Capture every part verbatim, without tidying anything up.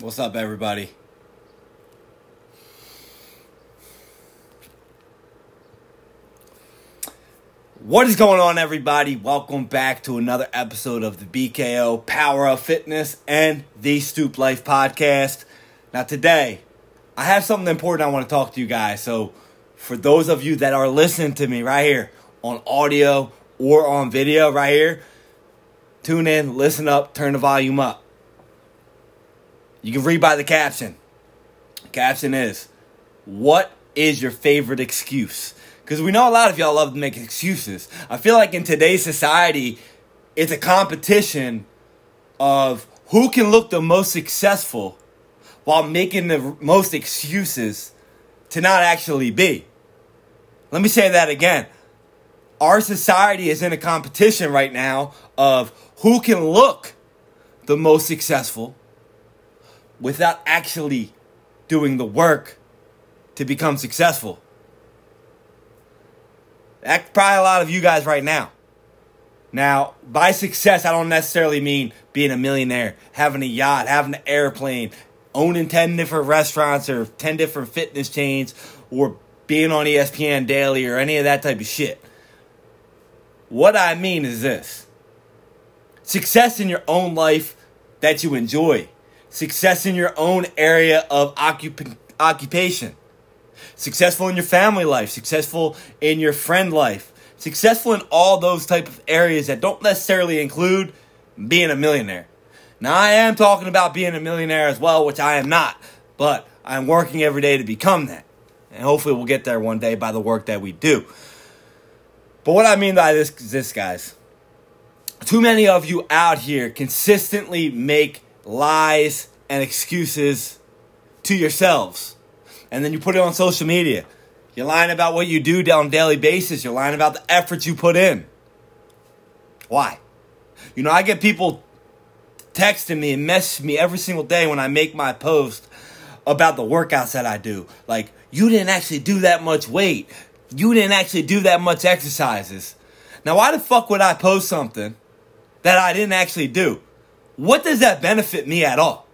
What's up, everybody? What is going on, everybody? Welcome back to another episode of the B K O Power of Fitness and the Stoop Life podcast. Now, today, I have something important I want to talk to you guys. So, for those of you that are listening to me right here on audio or on video right here, tune in, listen up, turn the volume up. You can read by the caption. The caption is, what is your favorite excuse? Because we know a lot of y'all love to make excuses. I feel like in today's society, it's a competition of who can look the most successful while making the most excuses to not actually be. Let me say that again. Our society is in a competition right now of who can look the most successful without actually doing the work to become successful. That's probably a lot of you guys right now. Now, by success, I don't necessarily mean being a millionaire, having a yacht, having an airplane, owning ten different restaurants or ten different fitness chains, or being on E S P N Daily or any of that type of shit. What I mean is this. Success in your own life that you enjoy. Success in your own area of occup- occupation. Successful in your family life. Successful in your friend life. Successful in all those type of areas that don't necessarily include being a millionaire. Now, I am talking about being a millionaire as well, which I am not. But I'm working every day to become that. And hopefully we'll get there one day by the work that we do. But what I mean by this is this, guys. Too many of you out here consistently make lies and excuses to yourselves. And then you put it on social media. You're lying about what you do on a daily basis. You're lying about the effort you put in. Why? You know, I get people texting me and messaging me every single day when I make my post about the workouts that I do. Like, you didn't actually do that much weight. You didn't actually do that much exercises. Now, why the fuck would I post something that I didn't actually do? What does that benefit me at all?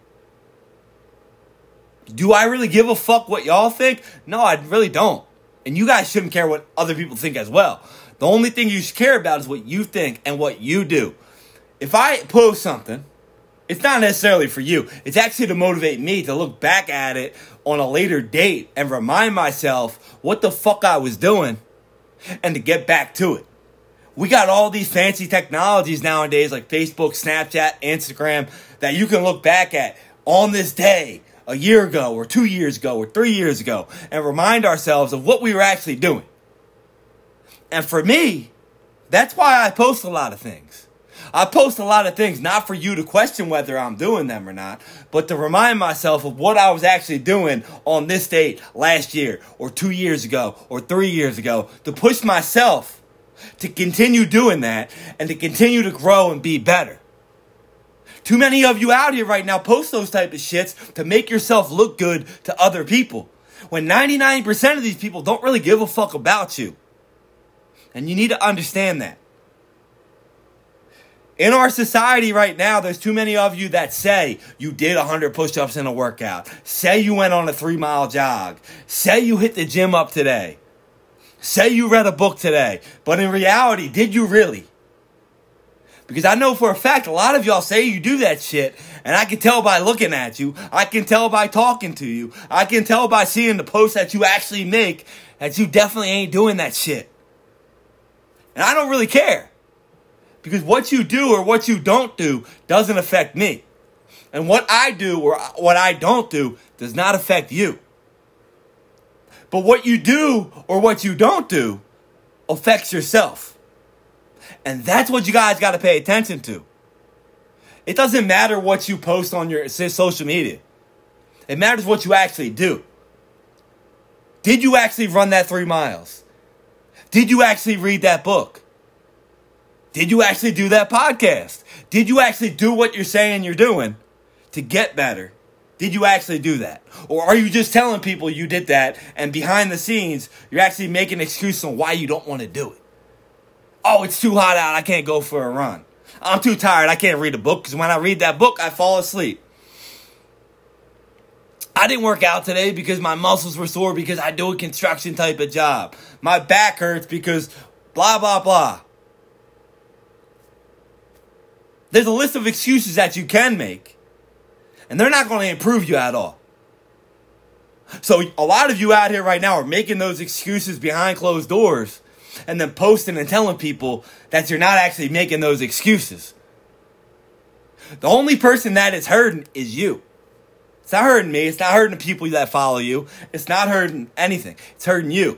Do I really give a fuck what y'all think? No, I really don't. And you guys shouldn't care what other people think as well. The only thing you should care about is what you think and what you do. If I post something, it's not necessarily for you. It's actually to motivate me to look back at it on a later date and remind myself what the fuck I was doing and to get back to it. We got all these fancy technologies nowadays like Facebook, Snapchat, Instagram that you can look back at on this day, a year ago or two years ago or three years ago and remind ourselves of what we were actually doing. And for me, that's why I post a lot of things. I post a lot of things not for you to question whether I'm doing them or not, but to remind myself of what I was actually doing on this date last year or two years ago or three years ago to push myself to continue doing that and to continue to grow and be better. Too many of you out here right now post those type of shits to make yourself look good to other people when ninety-nine percent of these people don't really give a fuck about you. And you need to understand that. In our society right now, there's too many of you that say you did one hundred push-ups in a workout. Say you went on a three-mile jog. Say you hit the gym up today. Say you read a book today. But in reality, did you really? Because I know for a fact a lot of y'all say you do that shit, and I can tell by looking at you. I can tell by talking to you. I can tell by seeing the posts that you actually make that you definitely ain't doing that shit. And I don't really care. Because what you do or what you don't do doesn't affect me. And what I do or what I don't do does not affect you. But what you do or what you don't do affects yourself. And that's what you guys got to pay attention to. It doesn't matter what you post on your social media. It matters what you actually do. Did you actually run that three miles? Did you actually read that book? Did you actually do that podcast? Did you actually do what you're saying you're doing to get better? Did you actually do that? Or are you just telling people you did that and behind the scenes, you're actually making an excuse on why you don't want to do it? Oh, it's too hot out. I can't go for a run. I'm too tired. I can't read a book because when I read that book, I fall asleep. I didn't work out today because my muscles were sore because I do a construction type of job. My back hurts because blah, blah, blah. There's a list of excuses that you can make, and they're not going to improve you at all. So a lot of you out here right now are making those excuses behind closed doors and then posting and telling people that you're not actually making those excuses. The only person that is hurting is you. It's not hurting me. It's not hurting the people that follow you. It's not hurting anything. It's hurting you.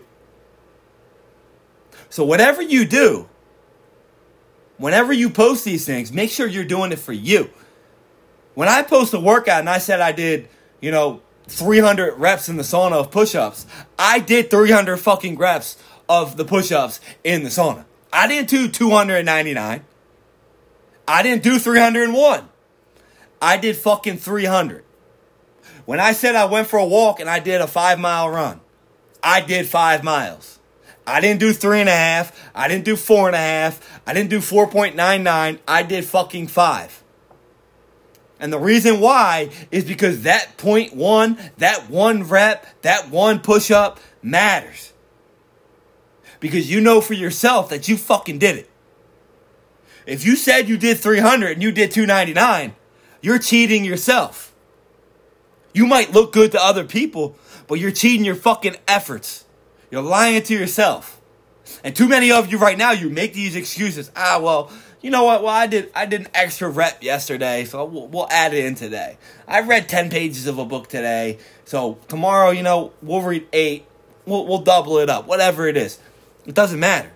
So whatever you do, whenever you post these things, make sure you're doing it for you. When I post a workout and I said I did, you know, three hundred reps in the sauna of push-ups, I did three hundred fucking reps of the push-ups in the sauna. I didn't do two hundred ninety-nine. I didn't do three hundred one. I did fucking three hundred. When I said I went for a walk and I did a five mile run, I did five miles. I didn't do three and a half. I didn't do four and a half. I didn't do four point nine nine. I did fucking five. And the reason why is because that point one, that one rep, that one push-up matters. Because you know for yourself that you fucking did it. If you said you did three hundred and you did two ninety-nine, you're cheating yourself. You might look good to other people, but you're cheating your fucking efforts. You're lying to yourself. And too many of you right now, you make these excuses. Ah, well, you know what? Well, I did I did an extra rep yesterday, so we'll, we'll add it in today. I read ten pages of a book today, so tomorrow, you know, we'll read eight. We'll, we'll double it up, whatever it is. It doesn't matter.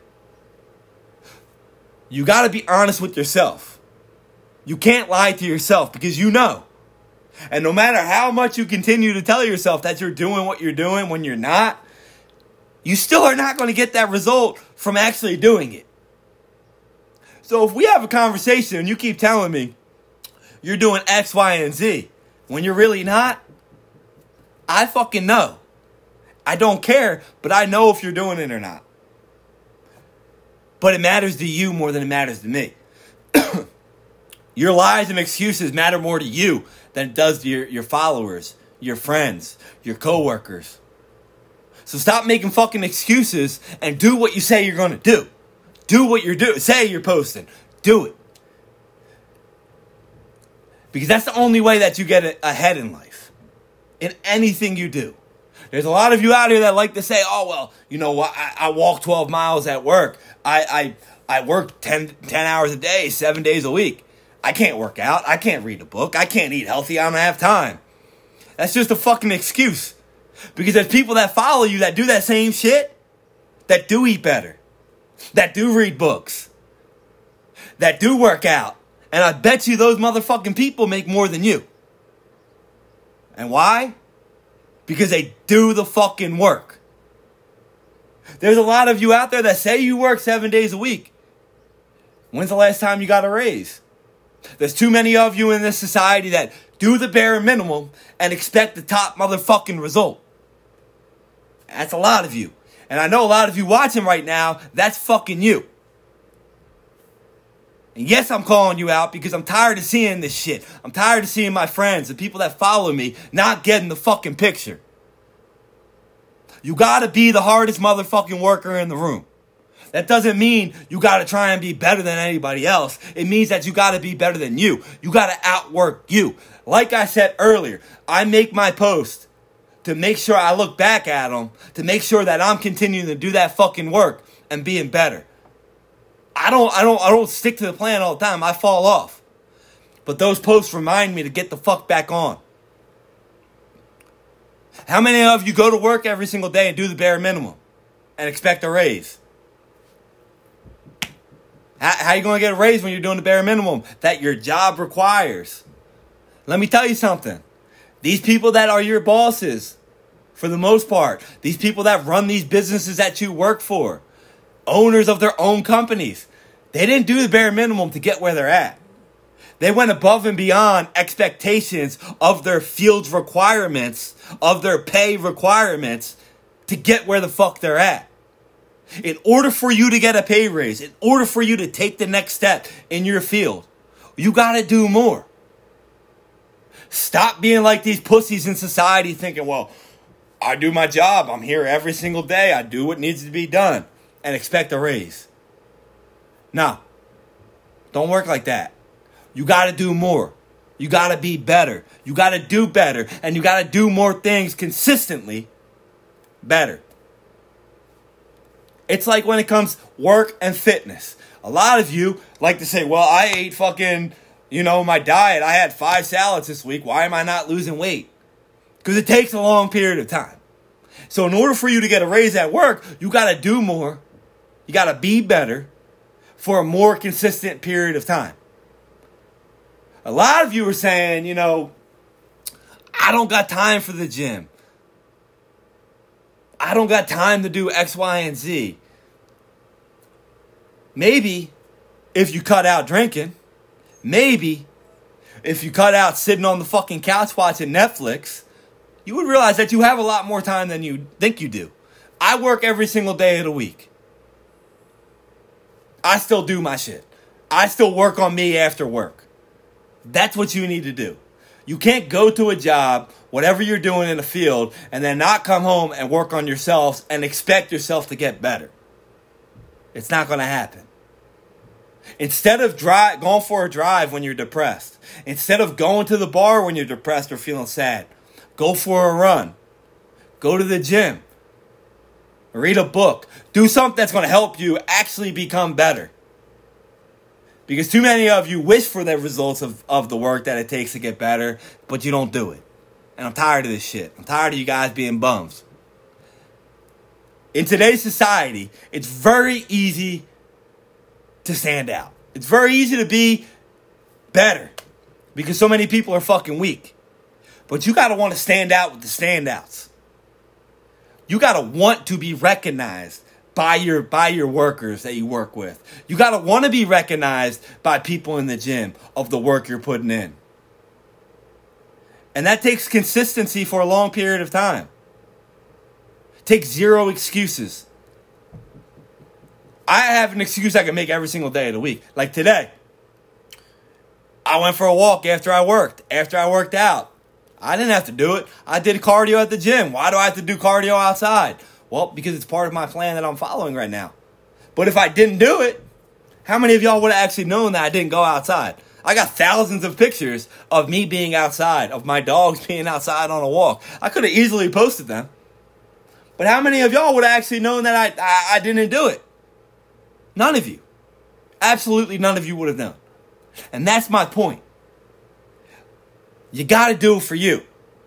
You got to be honest with yourself. You can't lie to yourself because you know. And no matter how much you continue to tell yourself that you're doing what you're doing when you're not, you still are not going to get that result from actually doing it. So if we have a conversation and you keep telling me you're doing X, Y, and Z when you're really not, I fucking know. I don't care, but I know if you're doing it or not. But it matters to you more than it matters to me. Your lies and excuses matter more to you than it does to your, your followers, your friends, your coworkers. So stop making fucking excuses and do what you say you're going to do. Do what you're doing. Say you're posting. Do it. Because that's the only way that you get ahead in life. In anything you do. There's a lot of you out here that like to say, oh, well, you know what, I, I walk twelve miles at work. I, I, I work ten, ten hours a day, seven days a week. I can't work out. I can't read a book. I can't eat healthy. I don't have time. That's just a fucking excuse. Because there's people that follow you that do that same shit, that do eat better, that do read books, that do work out. And I bet you those motherfucking people make more than you. And why? Because they do the fucking work. There's a lot of you out there that say you work seven days a week. When's the last time you got a raise? There's too many of you in this society that do the bare minimum and expect the top motherfucking result. That's a lot of you. And I know a lot of you watching right now, that's fucking you. And yes, I'm calling you out because I'm tired of seeing this shit. I'm tired of seeing my friends, the people that follow me, not getting the fucking picture. You gotta be the hardest motherfucking worker in the room. That doesn't mean you gotta try and be better than anybody else. It means that you gotta be better than you. You gotta outwork you. Like I said earlier, I make my post to make sure I look back at them, to make sure that I'm continuing to do that fucking work and being better. I don't, I don't, I don't stick to the plan all the time. I fall off. But those posts remind me to get the fuck back on. How many of you go to work every single day and do the bare minimum and expect a raise? How, how are you going to get a raise when you're doing the bare minimum that your job requires? Let me tell you something. These people that are your bosses, for the most part, these people that run these businesses that you work for, owners of their own companies, they didn't do the bare minimum to get where they're at. They went above and beyond expectations of their field's requirements, of their pay requirements, to get where the fuck they're at. In order for you to get a pay raise, in order for you to take the next step in your field, you got to do more. Stop being like these pussies in society thinking, well, I do my job. I'm here every single day. I do what needs to be done and expect a raise. No. Don't work like that. You got to do more. You got to be better. You got to do better. And you got to do more things consistently better. It's like when it comes work and fitness. A lot of you like to say, well, I ate fucking, you know, my diet. I had five salads this week. Why am I not losing weight? Because it takes a long period of time. So in order for you to get a raise at work, you got to do more. You got to be better for a more consistent period of time. A lot of you are saying, you know, I don't got time for the gym. I don't got time to do X, Y, and Z. Maybe if you cut out drinking, maybe if you cut out sitting on the fucking couch watching Netflix, you would realize that you have a lot more time than you think you do. I work every single day of the week. I still do my shit. I still work on me after work. That's what you need to do. You can't go to a job, whatever you're doing in the field, and then not come home and work on yourselves and expect yourself to get better. It's not going to happen. Instead of drive, going for a drive when you're depressed, instead of going to the bar when you're depressed or feeling sad, go for a run. Go to the gym. Read a book. Do something that's going to help you actually become better. Because too many of you wish for the results of, of the work that it takes to get better, but you don't do it. And I'm tired of this shit. I'm tired of you guys being bums. In today's society, it's very easy to stand out. It's very easy to be better because so many people are fucking weak. But you got to want to stand out with the standouts. You got to want to be recognized by your by your workers that you work with. You got to want to be recognized by people in the gym of the work you're putting in. And that takes consistency for a long period of time. Take zero excuses. I have an excuse I can make every single day of the week. Like today, I went for a walk after I worked. After I worked out. I didn't have to do it. I did cardio at the gym. Why do I have to do cardio outside? Well, because it's part of my plan that I'm following right now. But if I didn't do it, how many of y'all would have actually known that I didn't go outside? I got thousands of pictures of me being outside, of my dogs being outside on a walk. I could have easily posted them. But how many of y'all would have actually known that I, I, I didn't do it? None of you. Absolutely none of you would have known. And that's my point. You got to do it for you.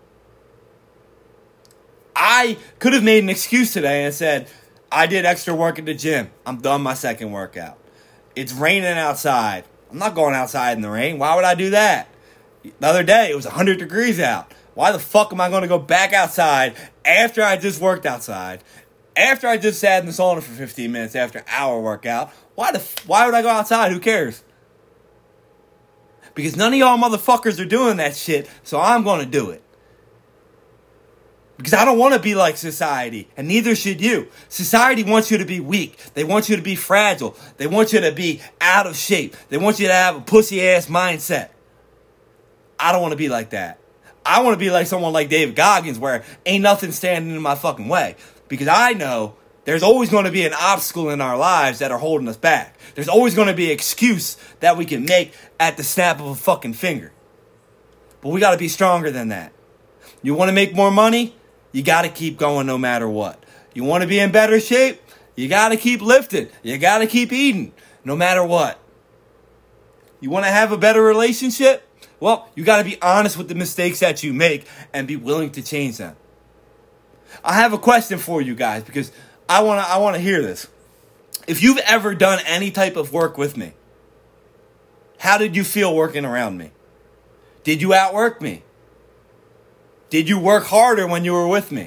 I could have made an excuse today and said, I did extra work at the gym. I'm done my second workout. It's raining outside. I'm not going outside in the rain. Why would I do that? The other day, it was one hundred degrees out. Why the fuck am I going to go back outside after I just worked outside? After I just sat in the sauna for fifteen minutes after an hour workout? Why the why would I go outside? Who cares? Because none of y'all motherfuckers are doing that shit, so I'm going to do it. Because I don't want to be like society, and neither should you. Society wants you to be weak. They want you to be fragile. They want you to be out of shape. They want you to have a pussy-ass mindset. I don't want to be like that. I want to be like someone like David Goggins, where ain't nothing standing in my fucking way. Because I know there's always going to be an obstacle in our lives that are holding us back. There's always going to be an excuse that we can make at the snap of a fucking finger. But we got to be stronger than that. You want to make more money? You got to keep going no matter what. You want to be in better shape? You got to keep lifting. You got to keep eating no matter what. You want to have a better relationship? Well, you got to be honest with the mistakes that you make and be willing to change them. I have a question for you guys because I want to I want to hear this. If you've ever done any type of work with me, how did you feel working around me? Did you outwork me? Did you work harder when you were with me?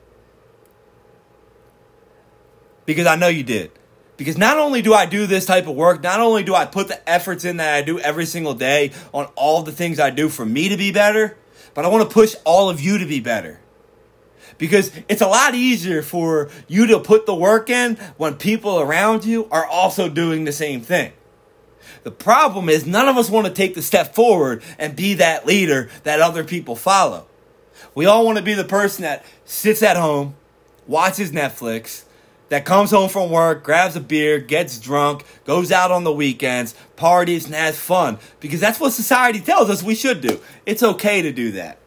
Because I know you did. Because not only do I do this type of work, not only do I put the efforts in that I do every single day on all the things I do for me to be better, but I want to push all of you to be better. Because it's a lot easier for you to put the work in when people around you are also doing the same thing. The problem is none of us want to take the step forward and be that leader that other people follow. We all want to be the person that sits at home, watches Netflix, that comes home from work, grabs a beer, gets drunk, goes out on the weekends, parties, and has fun. Because that's what society tells us we should do. It's okay to do that.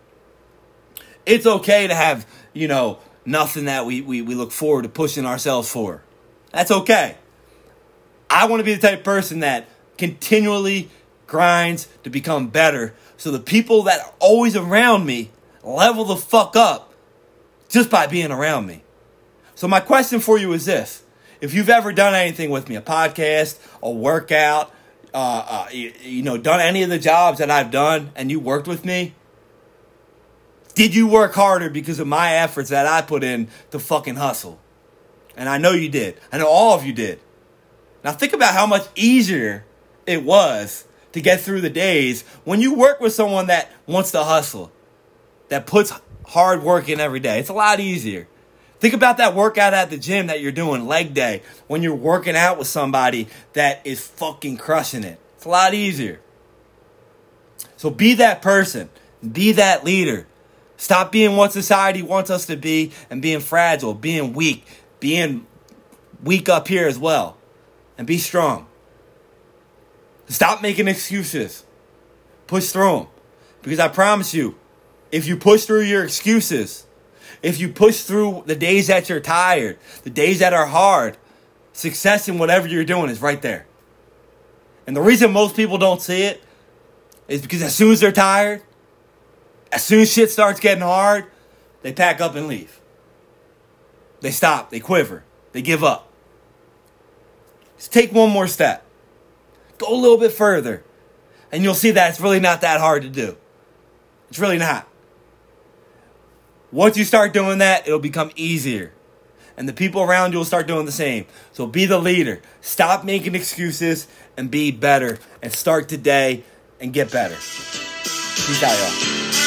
It's okay to have, you know, nothing that we, we, we look forward to pushing ourselves for. That's okay. I want to be the type of person that continually grinds to become better. So the people that are always around me level the fuck up just by being around me. So my question for you is this. If you've ever done anything with me, a podcast, a workout, uh, uh, you, you know, done any of the jobs that I've done and you worked with me, did you work harder because of my efforts that I put in to fucking hustle? And I know you did. I know all of you did. Now think about how much easier it was to get through the days when you work with someone that wants to hustle, that puts hard work in every day. It's a lot easier. Think about that workout at the gym that you're doing, leg day, when you're working out with somebody that is fucking crushing it. It's a lot easier. So be that person. Be that leader. Stop being what society wants us to be and being fragile, being weak, being weak up here as well. And be strong. Stop making excuses. Push through them. Because I promise you, if you push through your excuses, if you push through the days that you're tired, the days that are hard, success in whatever you're doing is right there. And the reason most people don't see it is because as soon as they're tired, as soon as shit starts getting hard, they pack up and leave. They stop, they quiver, they give up. Just take one more step. Go a little bit further. And you'll see that it's really not that hard to do. It's really not. Once you start doing that, it'll become easier. And the people around you will start doing the same. So be the leader. Stop making excuses and be better. And start today and get better. Peace out, y'all.